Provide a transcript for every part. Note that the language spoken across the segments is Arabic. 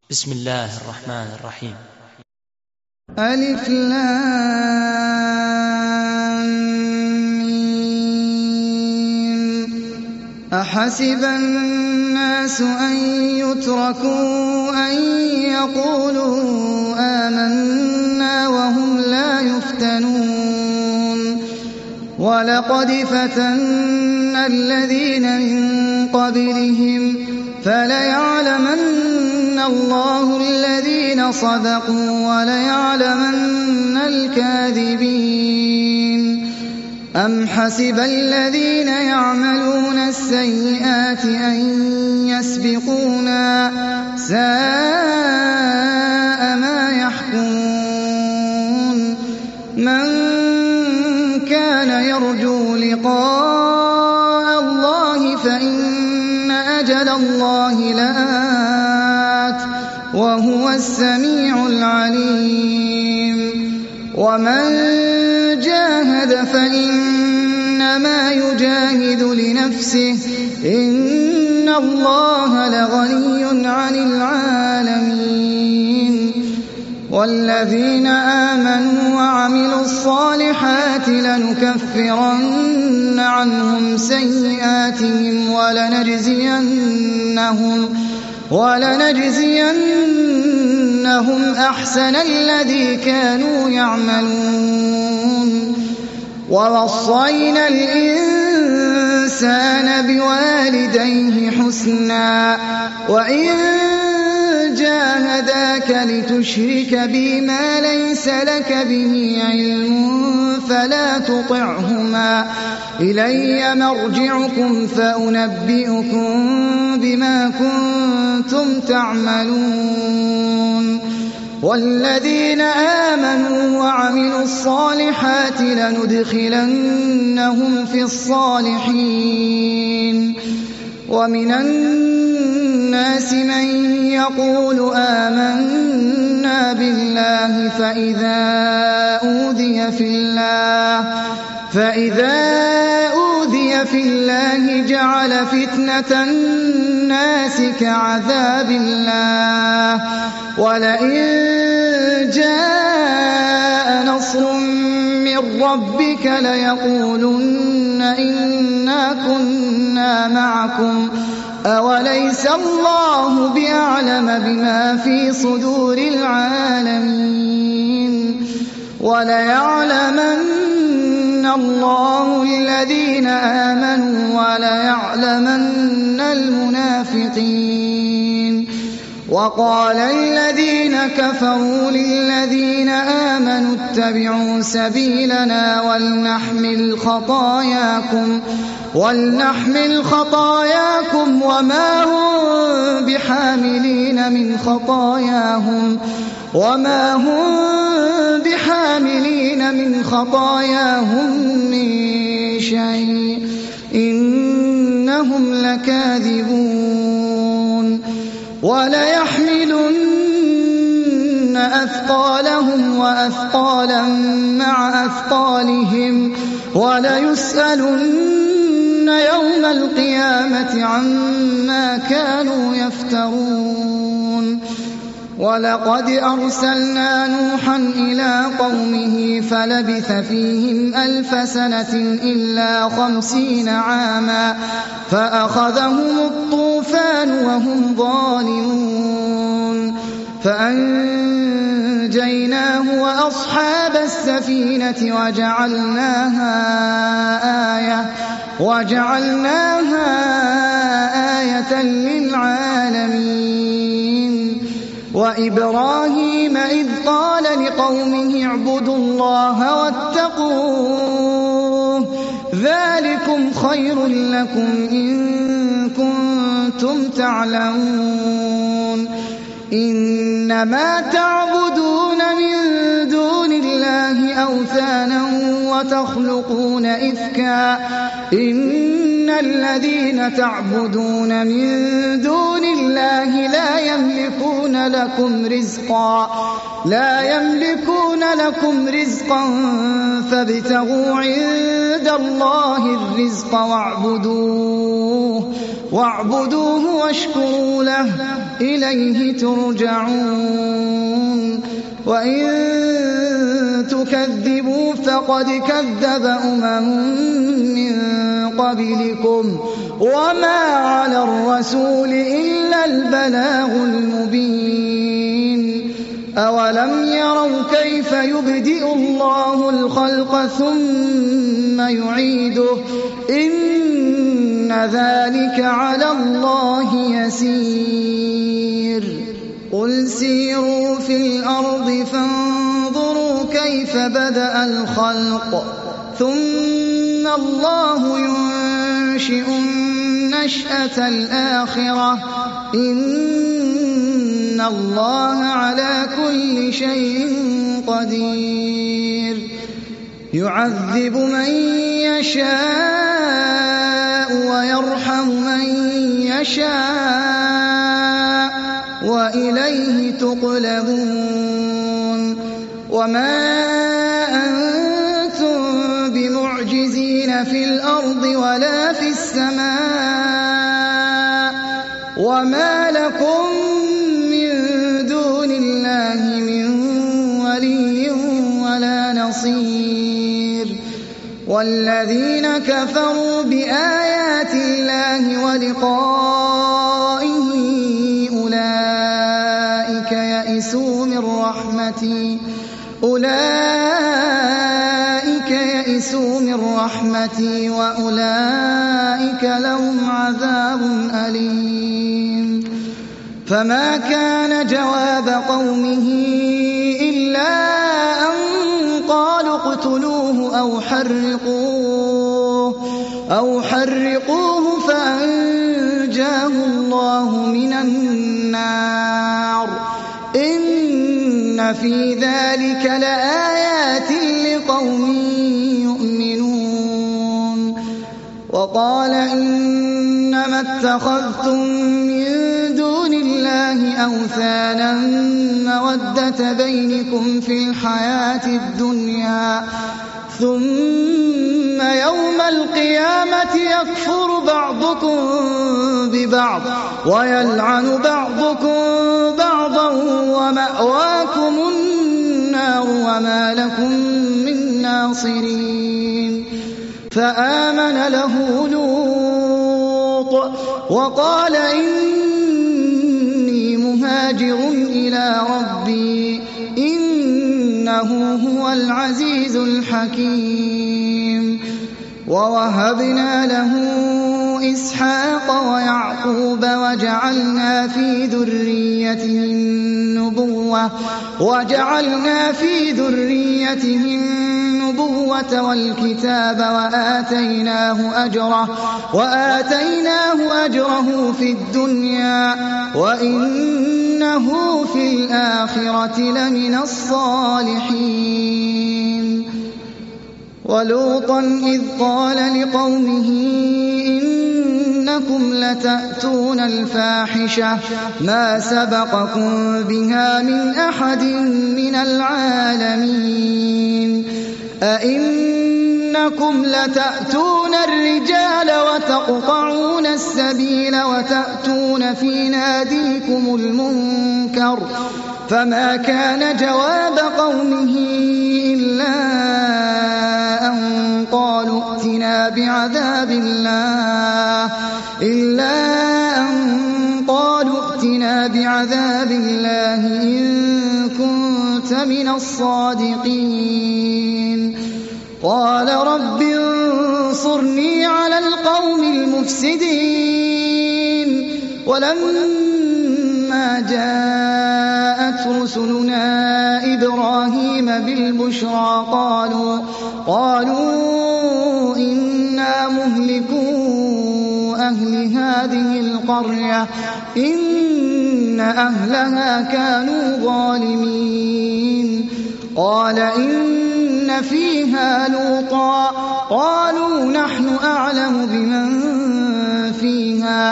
بسم الله الرحمن الرحيم. ألف لام ميم. أحسب الناس أن يتركوا أن يقولوا آمنا وهم لا يفتنون ولقد فتنا الذين من قبلهم فليعلمن الله الذين صدقوا وليعلمن الكاذبين. أم حسب الذين يعملون السيئات أن يسبقونا ساء ما يحكمون. من كان يرجو لقاء الله فإن أجل الله لآت وهو السميع العليم. ومن جاهد فإنما يجاهد لنفسه إن الله لغني عن العالمين. والذين آمنوا وعملوا الصالحات لنكفرن عنهم سيئاتهم ولنجزينهم أحسن الذي كانوا يعملون. ووصينا الإنسان بوالديه حسنا وإن جاهداك لتشرك بي ما ليس لك به علم فلا تطعهما إلي مرجعكم فأنبئكم بما كنتم تعملون. والذين آمنوا وعملوا الصالحات لندخلنهم في الصالحين. ومن الناس من يقول آمنا بالله فإذا أوذي في الله جعل فتنة الناس كعذاب الله ولئن جاء نصر من ربك ليقولن إنا كنا معكم أوليس الله بأعلم بما في صدور العالمين. وليعلمن الله الذين آمنوا وليعلمن المنافقين. وقال الذين كفروا للذين آمنوا اتبعوا سبيلنا ولنحمل خطاياكم وما هم بحاملين من خطاياهم من شيء إنهم لكاذبون. وليحملن أثقالهم وأثقالا مع أثقالهم وليسألن يوم القيامة عما كانوا يفترون. ولقد أرسلنا نوحا إلى قومه فلبث فيهم 1000 سنة إلا 50 عاما فأخذهم الطوفان وهم ظالمون فأنجيناه وأصحاب السفينة وجعلناها آية للعالمين. وإبراهيم إذ قال لقومه اعبدوا الله واتقوه ذلكم خير لكم إن كنتم تعلمون. إنما تعبدون من دون الله أوثانا وتخلقون إفكا إن الذين تعبدون من دون الله لا يملكون لكم رزقا فابتغوا عند الله الرزق واعبدوه واشكروا له إليه ترجعون وإن تكذبوا فقد كذب من قبلكم وما على الرسول إلا البلاغ المبين أولم يروا كيف يبدئ الله الخلق ثم يعيده إن ذلك على الله يسير قل سيروا في الأرض فانظروا كيف بدأ الخلق ثم الله ينشئ النشأة الآخرة إن الله على كل شيء قدير يعذب من يشاء ويرحم من يشاء وإليه تقلبون وما أنتم بمعجزين في الأرض ولا في السماء وما لكم من دون الله من ولي ولا نصير والذين كفروا بآيات الله ولقائه أولئك يئسوا من رحمتي وأولئك لهم عذاب أليم فما كان جواب قومه إلا أن قالوا اقتلوه أو حرقوه فأنجاه الله من النار إن في ذلك لآيات لقوم يؤمنون وقال إنما اتخذتم من دون الله أوثانا مودة بينكم في الحياة الدنيا ثم يوم القيامة يكفر بعضكم ببعض ويلعن بعضكم بعضا ومأواكم النار وما لكم من ناصرين فآمن له لوط وقال إني مهاجر إلى ربي إنه هو العزيز الحكيم ووهبنا له إسحاق ويعقوب وجعلنا في ذريته النبوة والكتاب وآتيناه أجره في الدنيا وإنه في الآخرة لمن الصالحين ولوطا إذ قال لقومه إنكم لتأتون الفاحشة ما سبقكم بها من أحد من العالمين أئنكم لتأتون الرجال وتقطعون السبيل وتأتون في ناديكم المنكر فما كان جواب قومه إلا أن قالوا ائتنا بعذاب الله إن كنت من الصادقين قال رب انصرني على القوم المفسدين ولما جاءت رسلنا إبراهيم بالبشرى قالوا إنا مهلكو أهل هذه القرية إن أهلها كانوا ظالمين قال إن فيها لوطا قالوا نحن أعلم بمن فيها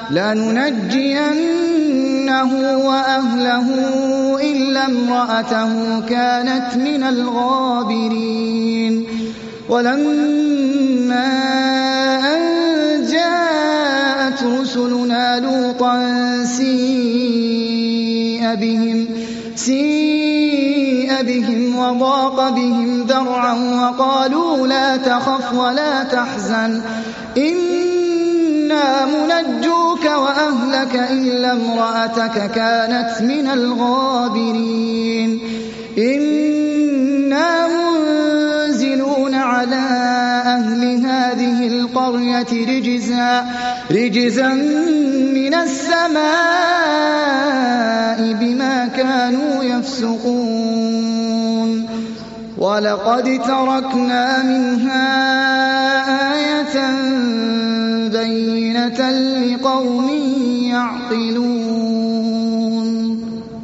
لننجينه وأهله إلا امرأته كانت من الغابرين ولما أن جاءت رسلنا لوطا سيء بهم وضاق بهم ذرعا وقالوا لا تخف ولا تحزن إنا منجوك وأهلك إلا امرأتك كانت من الغابرين إنا منزلون على أهل هذه القرية رجزا من السماء بما كانوا يفسقون ولقد تركنا منها آية بينة لقوم يعقلون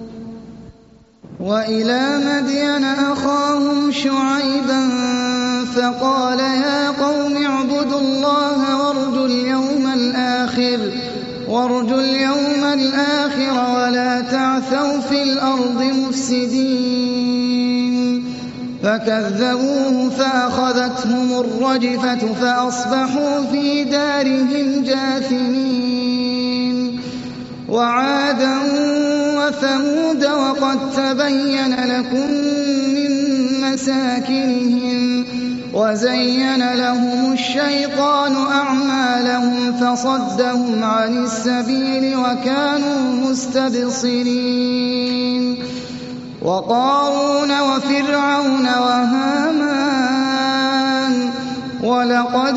وإلى مدين أخاهم شعيبا فقال يا قوم اعبدوا الله وارجوا اليوم الآخر ولا تعثوا في الأرض مفسدين فكذبوه فأخذتهم الرجفة فأصبحوا في دارهم جاثمين وعادا وثمود وقد تبين لكم من مساكنهم وزين لهم الشيطان أعمالهم فصدهم عن السبيل وكانوا مستبصرين وقارون وفرعون وهامان ولقد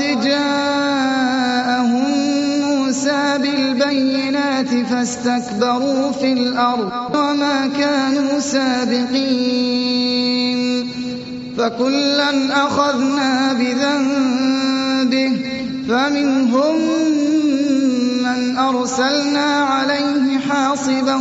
جاءهم موسى بالبينات فاستكبروا في الأرض وما كانوا سابقين فكلا أخذنا بذنبه فمنهم من أرسلنا عليه حاصبا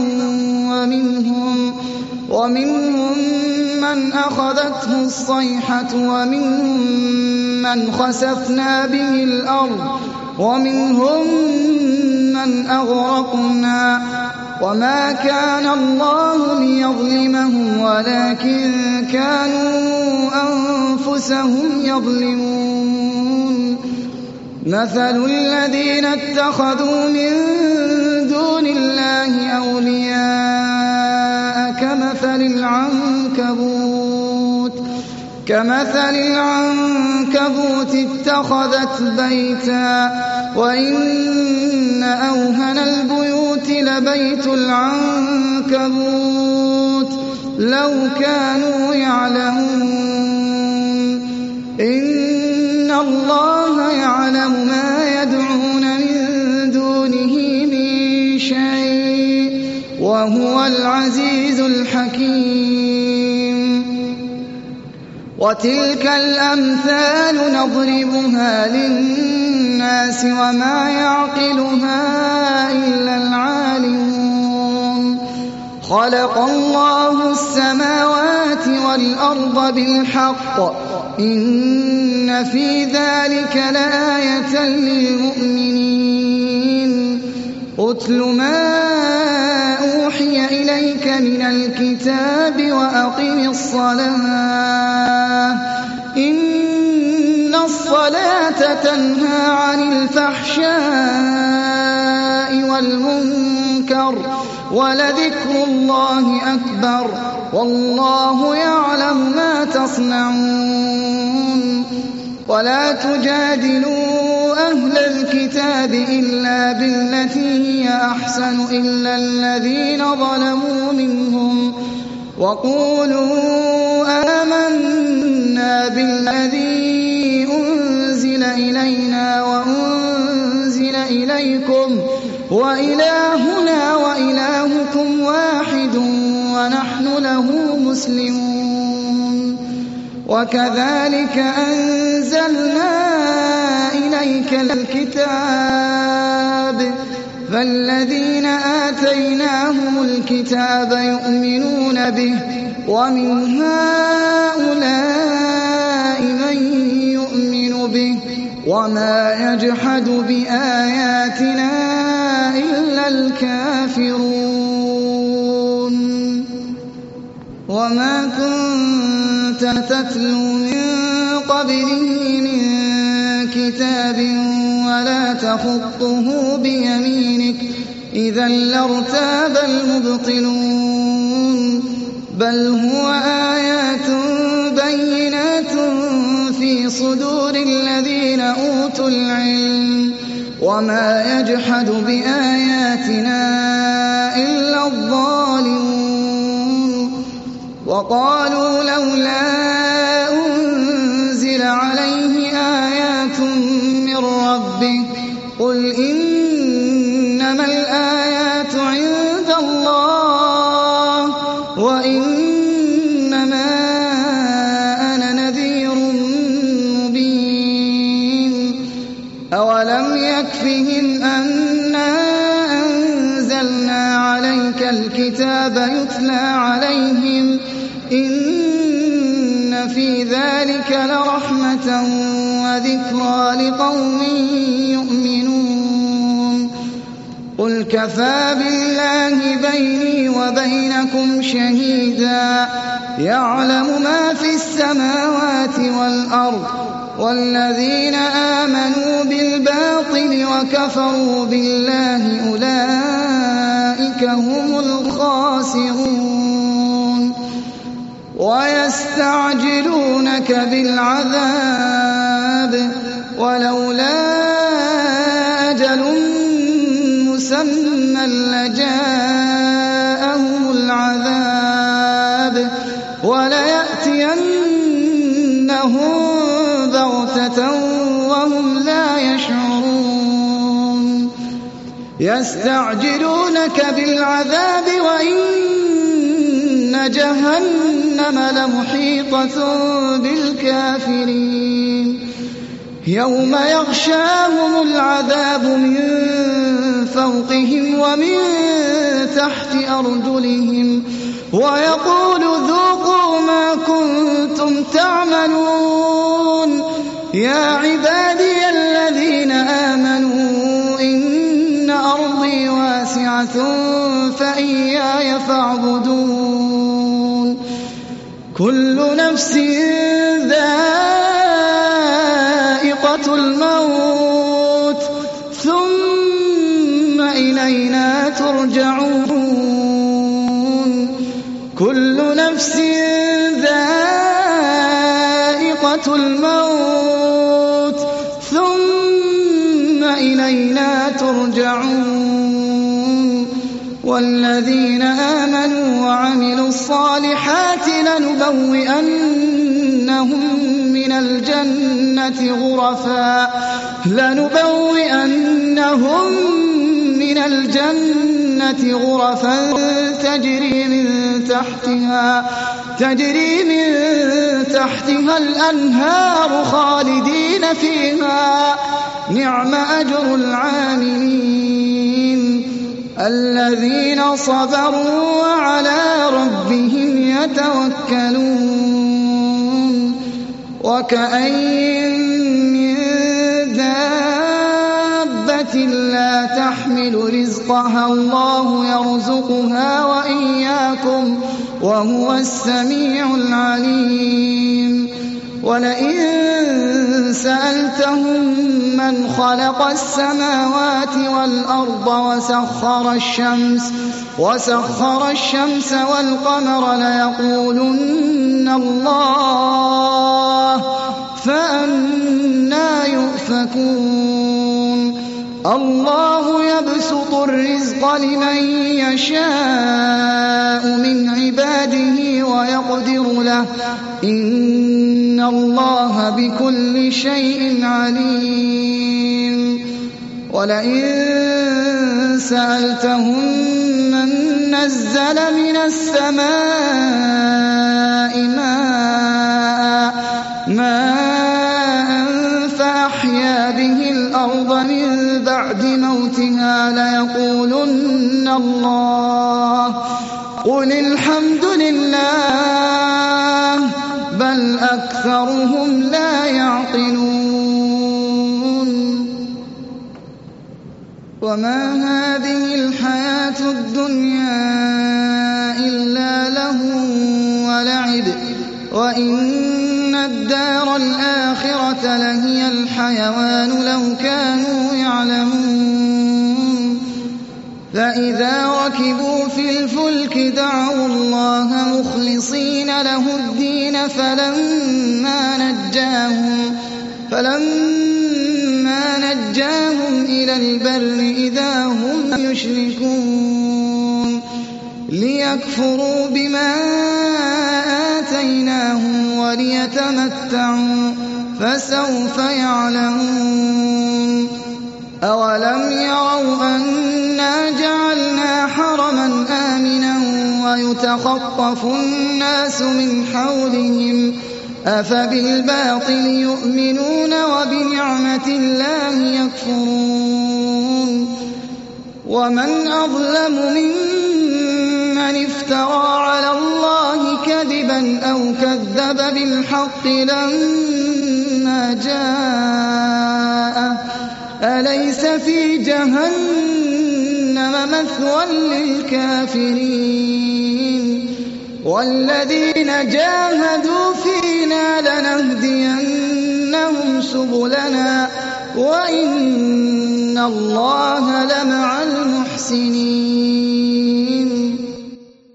ومنهم من أخذته الصيحة ومنهم من خسفنا به الأرض ومنهم من أغرقنا وما كان الله ليظلمهم ولكن كانوا أنفسهم يظلمون مثل الذين اتخذوا من دون الله أولياء كمثل العنكبوت اتخذت بيتا وإن أوهن البيوت لبيت العنكبوت لو كانوا يعلمون إن الله يعلم ما يدعون من دونه من شيء وهو العزيز الحكيم وتلك الأمثال نضربها للناس وما يعقلها إلا العالمون خلق الله السماوات والأرض بالحق إن في ذلك لآية للمؤمنين أتل ما أوحي إليك من الكتاب وأقم الصلاة إن الصلاة تنهى عن الفحشاء والمنكر ولذكر الله أكبر والله يعلم ما تصنعون ولا تجادلوا أهل الكتاب إلا بالتي هي أحسن إلا الذين ظلموا منهم وقولوا آمنا بالذي أنزل إلينا وأنزل إليكم وإلهنا وإلهكم واحد ونحن له مسلمون وكذلك أنزلنا إليك الكتاب فالذين آتيناهم الكتاب يؤمنون به ومن هؤلاء آلاء من يؤمن به وما يجحد بآياتنا إلا الكافرون وما كنت تتلو من قبله من كتاب ولا تخطه بيمينك إذا لارتاب المبطلون بل هو آيات بينات في صدور الذين أوتوا العلم وما يجحد بآياتنا إلا الظالمون وقالوا لولا أنزل عليه آيات من ربه قل إنما الآيات عند الله وإنما أنا نذير مبين أولم يكفهم أنا أنزلنا عليك الكتاب يتلى عليهم إن في ذلك لرحمة وذكرى لقوم يؤمنون قل كفى بالله بيني وبينكم شهيدا يعلم ما في السماوات والأرض والذين آمنوا بالباطل وكفروا بالله أولئك هم الخاسرون ويستعجلونك بالعذاب ولولا أجل مسمى لجاءهم العذاب وليأتينهم بغتة وهم لا يشعرون يستعجلونك بالعذاب وإن جهنم لمحيطة بالكافرين يوم يغشاهم العذاب من فوقهم ومن تحت أرجلهم ويقول ذوقوا ما كنتم تعملون يا عبادي الذين آمنوا إن أرضي واسعة فإياي فاعبدون كل نفس ذائقة الموت ثم إلينا ترجعون كل نفس ذائقة الموت ثم إلينا ترجعون والذين آمنوا وعملوا الصالحات لنبوئنهم من الجنة غرفا تجري من تحتها الأنهار خالدين فيها نعم أجر العاملين الذين صبروا وعلى ربهم يتوكلون وكأين من دابة لا تحمل رزقها الله يرزقها وإياكم وهو السميع العليم ولئن سألتهم من خلق السماوات والأرض وسخر الشمس والقمر ليقولن الله فأنى يؤفكون الله يبسط الرزق لمن يشاء من عباده ويقدر له إن الله بكل شيء عليم ولئن سألتهم من نزل من السماء ماء فأحيا به الأرض من بعد موتها ليقولن الله قل الحمد لله بل أكثرهم لا يعقلون وما هذه الحياة الدنيا إلا لهو ولعب وإن الدار الآخرة لهي الحيوان لو كانوا يعلمون فإذا ركبوا في الفلك دعوا الله مخلصين له الدين فلما نجاهم إلى البر إذا هم يشركون ليكفروا بما آتيناهم وليتمتعوا فسوف يعلمون أولم يروا أنا جعلنا حرما آمنا ويتخطف الناس من حولهم أفبالباطل يؤمنون وبنعمة الله يكفرون ومن أظلم ممن افترى على الله كذبا أو كذب بالحق لما جاءه أليس في جهنم مثوى للكافرين والذين جاهدوا فينا لنهدينهم سبلنا وإن الله لمع